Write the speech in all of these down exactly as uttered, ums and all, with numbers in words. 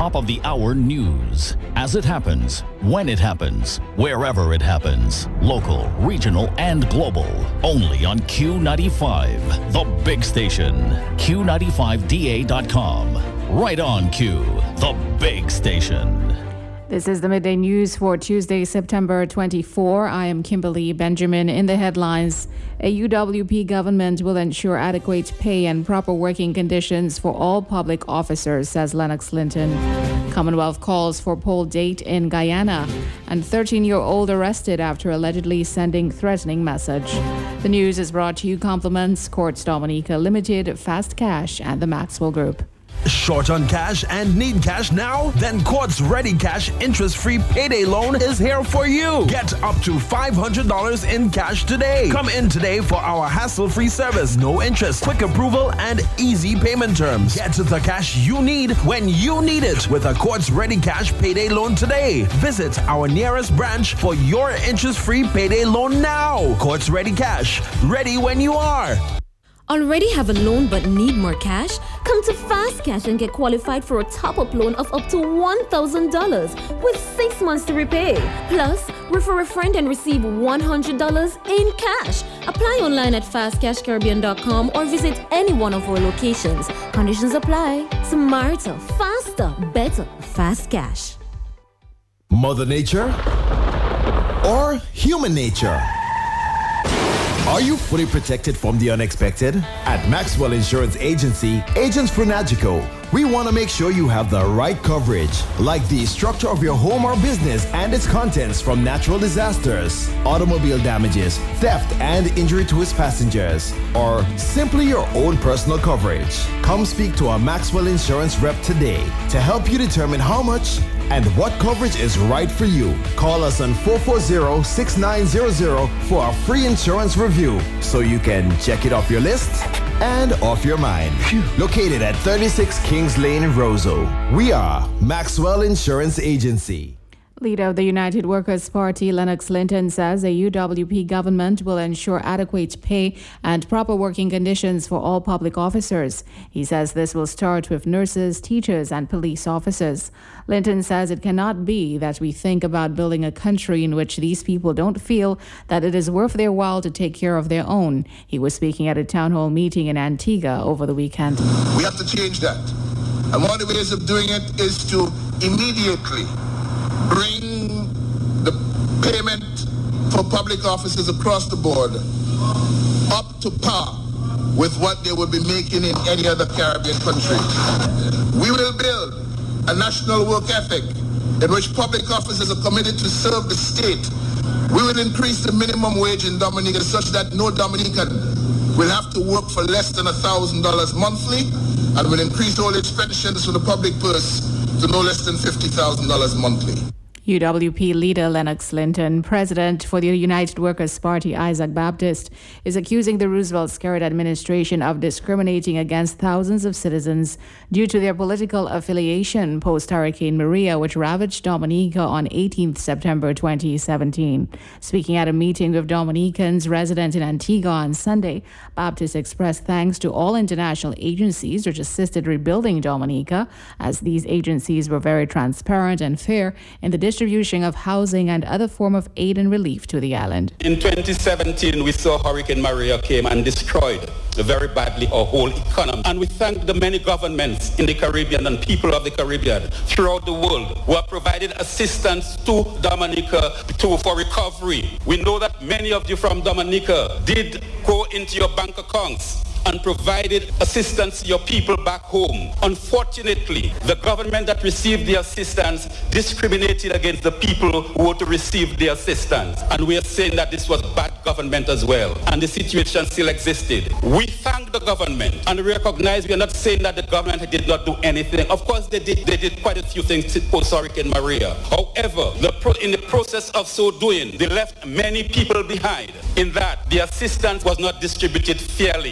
top of the hour news. As it happens, when it happens, wherever it happens. Local, regional, and global. Only on Q ninety-five, the big station. Q ninety-five D A dot com. Right on Q, the big station. This is the Midday News for Tuesday, September twenty-fourth. I am Kimberly Benjamin. In the headlines, a U W P government will ensure adequate pay and proper working conditions for all public officers, says Lennox Linton. Commonwealth calls for poll date in Guyana, and thirteen-year-old arrested after allegedly sending threatening message. The news is brought to you compliments Courts Dominica Limited, Fast Cash, and the Maxwell Group. Short on cash and need cash now? Then Quartz Ready Cash interest-free payday loan is here for you. Get up to five hundred dollars in cash today. Come in today for our hassle-free service. No interest, quick approval, and easy payment terms. Get the cash you need when you need it with a Quartz Ready Cash payday loan today. Visit our nearest branch for your interest-free payday loan now. Quartz Ready Cash. Ready when you are. Already have a loan but need more cash? Come to Fast Cash and get qualified for a top-up loan of up to one thousand dollars with six months to repay. Plus, refer a friend and receive one hundred dollars in cash. Apply online at fast cash caribbean dot com or visit any one of our locations. Conditions apply. Smarter, faster, better. Fast Cash. Mother Nature or human nature? Are you fully protected from the unexpected? At Maxwell Insurance Agency, Agents for Nagico, we want to make sure you have the right coverage, like the structure of your home or business and its contents from natural disasters, automobile damages, theft and injury to its passengers, or simply your own personal coverage. Come speak to our Maxwell Insurance rep today to help you determine how much and what coverage is right for you. Call us on four four zero, six nine zero zero for a free insurance review so you can check it off your list and off your mind. Phew. Located at thirty-six Kings Lane in Roseau. We are Maxwell Insurance Agency. Leader of the United Workers' Party, Lennox Linton, says a U W P government will ensure adequate pay and proper working conditions for all public officers. He says this will start with nurses, teachers, and police officers. Linton says it cannot be that we think about building a country in which these people don't feel that it is worth their while to take care of their own. He was speaking at a town hall meeting in Antigua over the weekend. We have to change that. And one of the ways of doing it is to immediately bring the payment for public officers across the board up to par with what they would be making in any other Caribbean country. We will build a national work ethic in which public officers are committed to serve the state. We will increase the minimum wage in Dominica such that no Dominican will have to work for less than one thousand dollars monthly, and will increase all its pensions for the public purse to no less than fifty thousand dollars monthly. U W P leader Lennox Linton, president for the United Workers' Party Isaac Baptist, is accusing the Roosevelt-Skerritt administration of discriminating against thousands of citizens due to their political affiliation post-Hurricane Maria, which ravaged Dominica on eighteenth September twenty seventeen. Speaking at a meeting with Dominicans resident in Antigua on Sunday, Baptist expressed thanks to all international agencies which assisted rebuilding Dominica, as these agencies were very transparent and fair in the distribution of housing and other form of aid and relief to the island. In twenty seventeen, we saw Hurricane Maria came and destroyed very badly our whole economy. And we thank the many governments in the Caribbean and people of the Caribbean throughout the world who have provided assistance to Dominica to, for recovery. We know that many of you from Dominica did go into your bank accounts and provided assistance to your people back home. Unfortunately, the government that received the assistance discriminated against the people who were to receive the assistance. And we are saying that this was bad government as well, and the situation still existed. We thank the government and recognize we are not saying that the government did not do anything. Of course they did, they did quite a few things post Hurricane Maria. However, the pro- in the process of so doing, they left many people behind in that the assistance was not distributed fairly. And right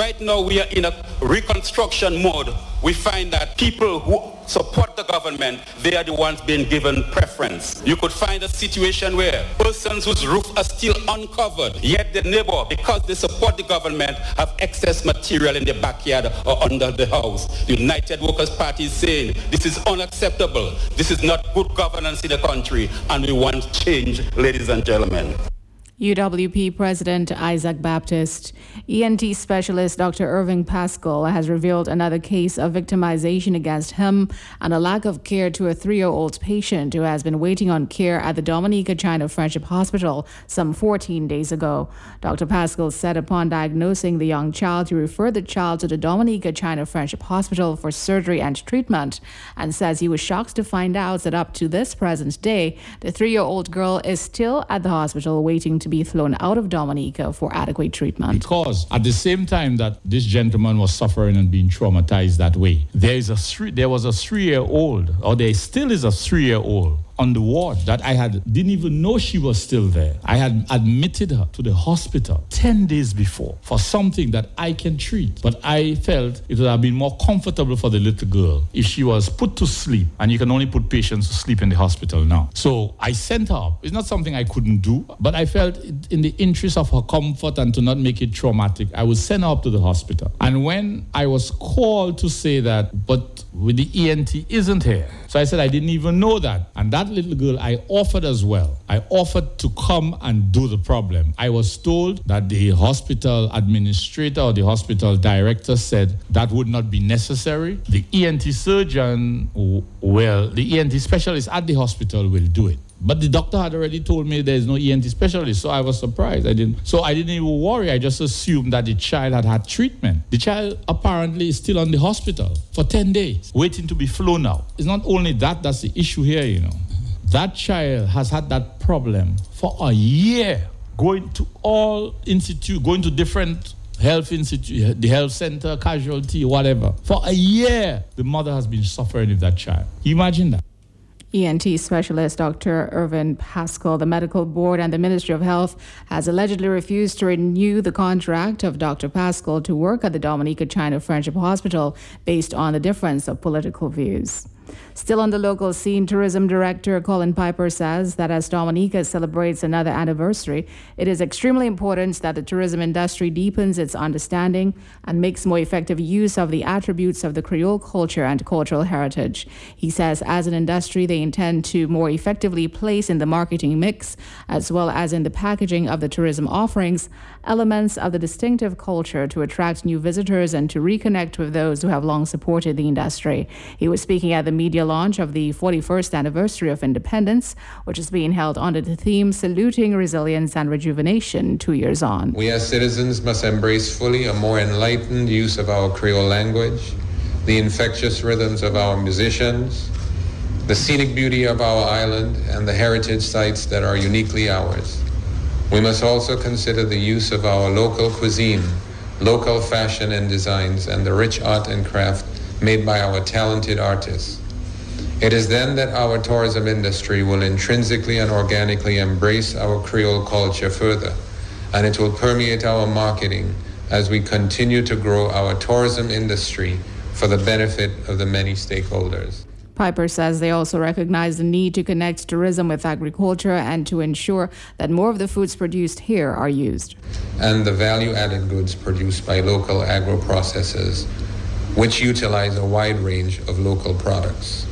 right now we are in a reconstruction mode. We find that people who support the government, they are the ones being given preference. You could find a situation where persons whose roofs are still uncovered, yet the neighbor, because they support the government, have excess material in their backyard or under the house. The United Workers' Party is saying this is unacceptable. This is not good governance in the country, and we want change, ladies and gentlemen. U W P President Isaac Baptist. E N T specialist Doctor Irving Pascal has revealed another case of victimization against him and a lack of care to a three-year-old patient who has been waiting on care at the Dominica China Friendship Hospital some fourteen days ago. Doctor Pascal said upon diagnosing the young child, he referred the child to the Dominica China Friendship Hospital for surgery and treatment, and says he was shocked to find out that up to this present day, the three-year-old girl is still at the hospital waiting to be flown out of Dominica for adequate treatment. Because at the same time that this gentleman was suffering and being traumatized that way, there is a three, there was a three-year-old, or there still is a three-year-old on the ward that I had didn't even know she was still there. I had admitted her to the hospital ten days before for something that I can treat. But I felt it would have been more comfortable for the little girl if she was put to sleep, and you can only put patients to sleep in the hospital now. So I sent her up. It's not something I couldn't do, but I felt in the interest of her comfort and to not make it traumatic, I would send her up to the hospital. And when I was called to say that, but with the E N T isn't here. So I said I didn't even know that. And that little girl I offered as well. I offered to come and do the problem. I was told that the hospital administrator or the hospital director said that would not be necessary. The E N T surgeon, well, the E N T specialist at the hospital will do it. But the doctor had already told me there's no E N T specialist, so I was surprised. I didn't. So I didn't even worry. I just assumed that the child had had treatment. The child apparently is still on the hospital for ten days, waiting to be flown out. It's not only that, that's the issue here, you know. That child has had that problem for a year, going to all institute, going to different health institute, the health center, casualty, whatever. For a year, the mother has been suffering with that child. You imagine that? E N T specialist Doctor Irving Pascal. The Medical Board and the Ministry of Health has allegedly refused to renew the contract of Doctor Pascal to work at the Dominica China Friendship Hospital based on the difference of political views. Still on the local scene, Tourism Director Colin Piper says that as Dominica celebrates another anniversary, it is extremely important that the tourism industry deepens its understanding and makes more effective use of the attributes of the Creole culture and cultural heritage. He says as an industry, they intend to more effectively place in the marketing mix, as well as in the packaging of the tourism offerings, elements of the distinctive culture to attract new visitors and to reconnect with those who have long supported the industry. He was speaking at the media launch of the forty-first anniversary of independence, which is being held under the theme Saluting Resilience and Rejuvenation two years on. We as citizens must embrace fully a more enlightened use of our Creole language, the infectious rhythms of our musicians, the scenic beauty of our island, and the heritage sites that are uniquely ours. We must also consider the use of our local cuisine, local fashion and designs, and the rich art and craft made by our talented artists. It is then that our tourism industry will intrinsically and organically embrace our Creole culture further, and it will permeate our marketing as we continue to grow our tourism industry for the benefit of the many stakeholders. Piper says they also recognize the need to connect tourism with agriculture and to ensure that more of the foods produced here are used. And the value-added goods produced by local agro-processors, which utilize a wide range of local products.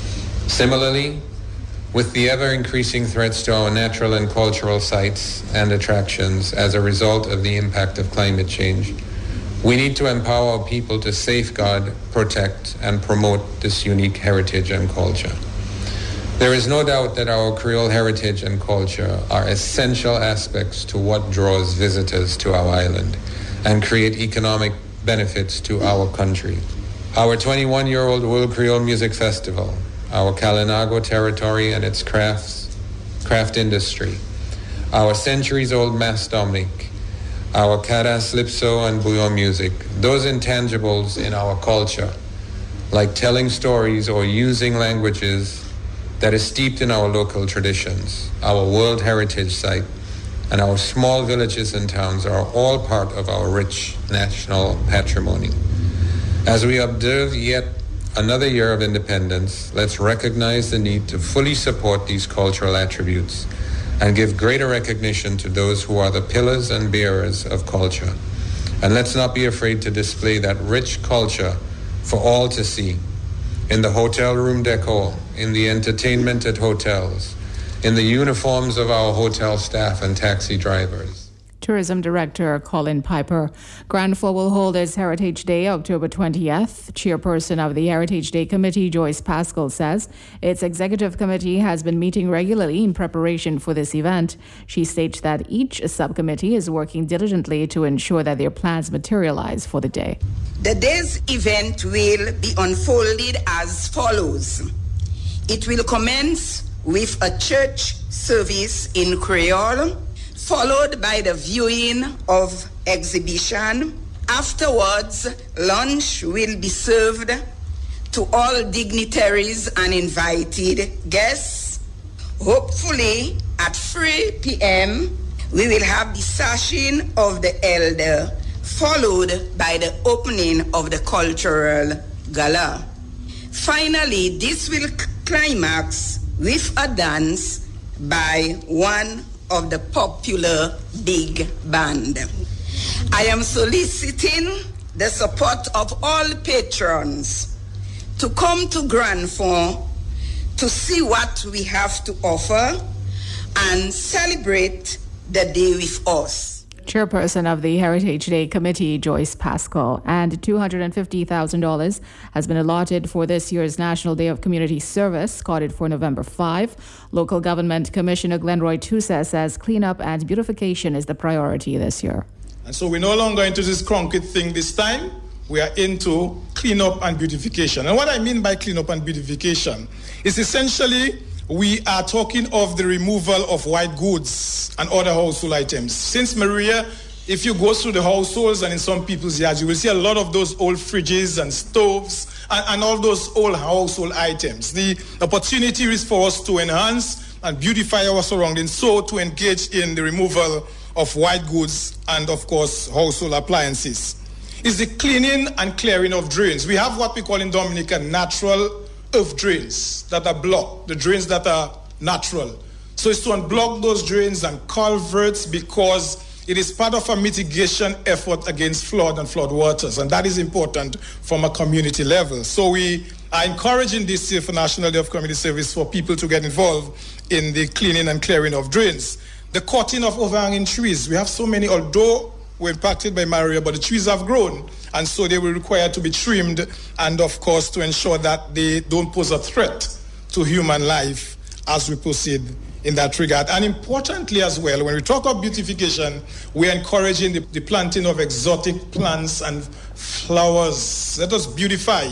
Similarly, with the ever-increasing threats to our natural and cultural sites and attractions as a result of the impact of climate change, we need to empower our people to safeguard, protect, and promote this unique heritage and culture. There is no doubt that our Creole heritage and culture are essential aspects to what draws visitors to our island and create economic benefits to our country. Our twenty-one-year-old World Creole Music Festival, our Kalinago territory and its crafts, craft industry, our centuries-old Mass Dominic, our Kadas, Lipso, and Bouillon music, those intangibles in our culture, like telling stories or using languages that is steeped in our local traditions, our World Heritage Site, and our small villages and towns are all part of our rich national patrimony. As we observe yet another year of independence, let's recognize the need to fully support these cultural attributes and give greater recognition to those who are the pillars and bearers of culture. And let's not be afraid to display that rich culture for all to see in the hotel room decor, in the entertainment at hotels, in the uniforms of our hotel staff and taxi drivers. Tourism Director Colin Piper. Grand Four will hold its Heritage Day October twentieth. Chairperson of the Heritage Day Committee, Joyce Pascal, says its executive committee has been meeting regularly in preparation for this event. She states that each subcommittee is working diligently to ensure that their plans materialize for the day. The day's event will be unfolded as follows. It will commence with a church service in Creole, followed by the viewing of exhibition. Afterwards, lunch will be served to all dignitaries and invited guests. Hopefully, at three p.m., we will have the sashing of the elder, followed by the opening of the cultural gala. Finally, this will climax with a dance by one of the popular big band. I am soliciting the support of all patrons to come to Grand Four to see what we have to offer and celebrate the day with us. Chairperson of the Heritage Day Committee, Joyce Pascal, and two hundred fifty thousand dollars has been allotted for this year's National Day of Community Service, scheduled for November fifth. Local Government Commissioner Glenroy Tusa says cleanup and beautification is the priority this year. And so we're no longer into this concrete thing this time. We are into cleanup and beautification. And what I mean by cleanup and beautification is essentially we are talking of the removal of white goods and other household items. Since Maria, if you go through the households and in some people's yards, you will see a lot of those old fridges and stoves and, and all those old household items. The opportunity is for us to enhance and beautify our surroundings, so to engage in the removal of white goods and, of course, household appliances. It's the cleaning and clearing of drains. We have what we call in Dominica natural earth drains that are blocked, the drains that are natural. So it's to unblock those drains and culverts because it is part of a mitigation effort against flood and flood waters, and that is important from a community level. So we are encouraging this year for National Day of Community Service for people to get involved in the cleaning and clearing of drains. The cutting of overhanging trees. We have so many, although we're impacted by malaria, but the trees have grown, and so they will require to be trimmed, and of course to ensure that they don't pose a threat to human life as we proceed in that regard. And importantly as well, when we talk of beautification, we're encouraging the, the planting of exotic plants and flowers. Let us beautify.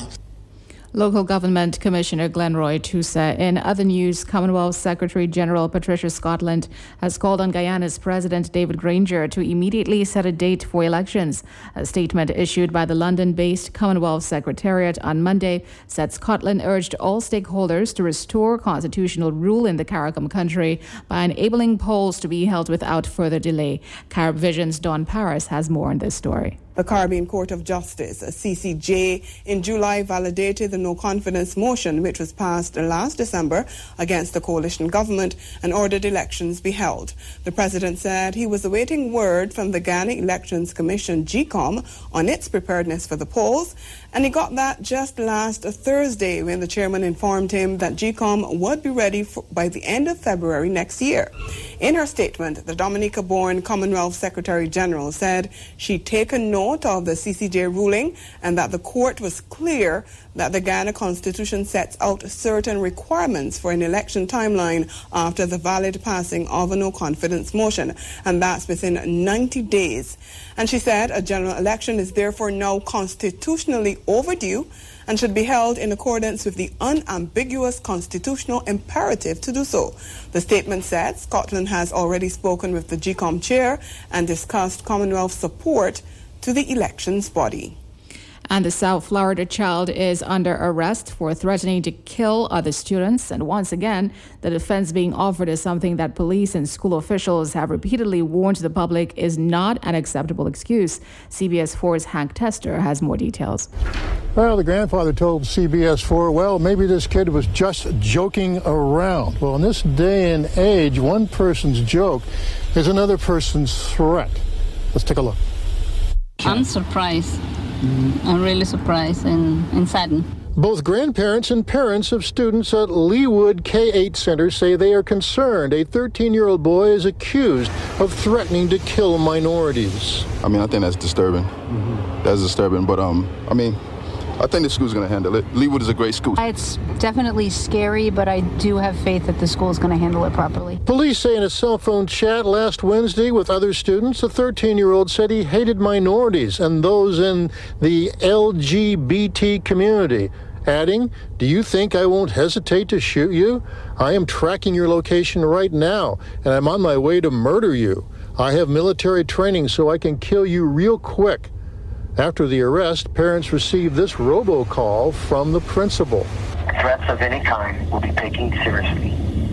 Local Government Commissioner Glenroy Tusa. In other news, Commonwealth Secretary General Patricia Scotland has called on Guyana's President David Granger to immediately set a date for elections. A statement issued by the London-based Commonwealth Secretariat on Monday said Scotland urged all stakeholders to restore constitutional rule in the CARICOM country by enabling polls to be held without further delay. Carib Vision's Don Paris has more on this story. The Caribbean Court of Justice, C C J, in July validated the no-confidence motion which was passed last December against the coalition government and ordered elections be held. The president said he was awaiting word from the Guyana Elections Commission, G COM, on its preparedness for the polls, and he got that just last Thursday when the chairman informed him that G COM would be ready for, by the end of February next year. In her statement, the Dominica-born Commonwealth Secretary General said she'd taken note of the C C J ruling and that the court was clear that the Guyana Constitution sets out certain requirements for an election timeline after the valid passing of a no-confidence motion, and that's within ninety days. And she said a general election is therefore now constitutionally overdue and should be held in accordance with the unambiguous constitutional imperative to do so. The statement said Scotland has already spoken with the G COM chair and discussed Commonwealth support to the elections body. And the South Florida child is under arrest for threatening to kill other students. And once again, the defense being offered is something that police and school officials have repeatedly warned the public is not an acceptable excuse. C B S four's Hank Tester has more details. Well, the grandfather told C B S four, well, maybe this kid was just joking around. Well, in this day and age, one person's joke is another person's threat. Let's take a look. I'm surprised. I'm really surprised and, and saddened. Both grandparents and parents of students at Leawood K eight Center say they are concerned a thirteen-year-old boy is accused of threatening to kill minorities. I mean, I think that's disturbing. Mm-hmm. That's disturbing, but um, I mean, I think the school's going to handle it. Leawood is a great school. It's definitely scary, but I do have faith that the school is going to handle it properly. Police say in a cell phone chat last Wednesday with other students, the thirteen-year-old said he hated minorities and those in the L G B T community, adding, "Do you think I won't hesitate to shoot you? I am tracking your location right now, and I'm on my way to murder you. I have military training so I can kill you real quick." After the arrest, parents received this robocall from the principal. Threats of any kind will be taken seriously.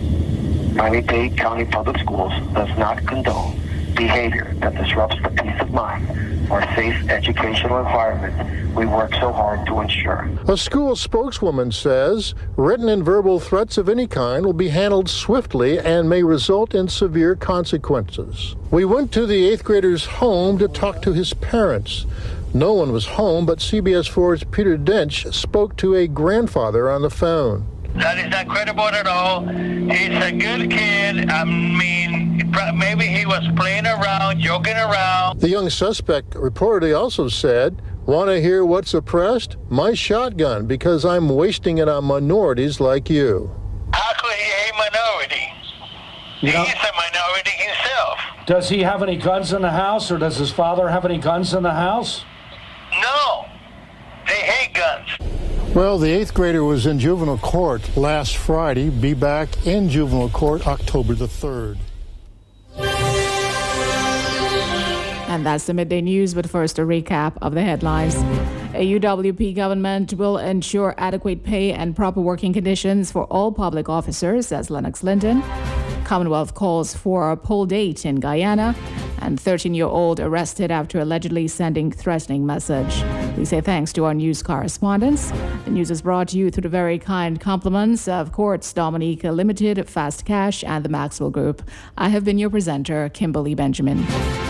Miami-Dade County Public Schools does not condone behavior that disrupts the peace of mind or safe educational environment we work so hard to ensure. A school spokeswoman says written and verbal threats of any kind will be handled swiftly and may result in severe consequences. We went to the eighth grader's home to talk to his parents. No one was home, but C B S four's Peter Dench spoke to a grandfather on the phone. That is not credible at all. He's a good kid. I mean, maybe he was playing around, joking around. The young suspect reportedly also said, "Want to hear what's oppressed? My shotgun, because I'm wasting it on minorities like you." How could he hate minority? You know, He's a minority himself. does he have any guns in the house, or does his father have any guns in the house? No, they hate guns. Well, the eighth grader was in juvenile court last Friday. Be back in juvenile court October the third. And that's the midday news, but first a recap of the headlines. A U W P government will ensure adequate pay and proper working conditions for all public officers, says Lennox Linton. Commonwealth calls for a poll date in Guyana. And thirteen-year-old arrested after allegedly sending threatening message. We say thanks to our news correspondents. The news is brought to you through the very kind compliments of Courts Dominica Limited, Fast Cash, and the Maxwell Group. I have been your presenter, Kimberly Benjamin.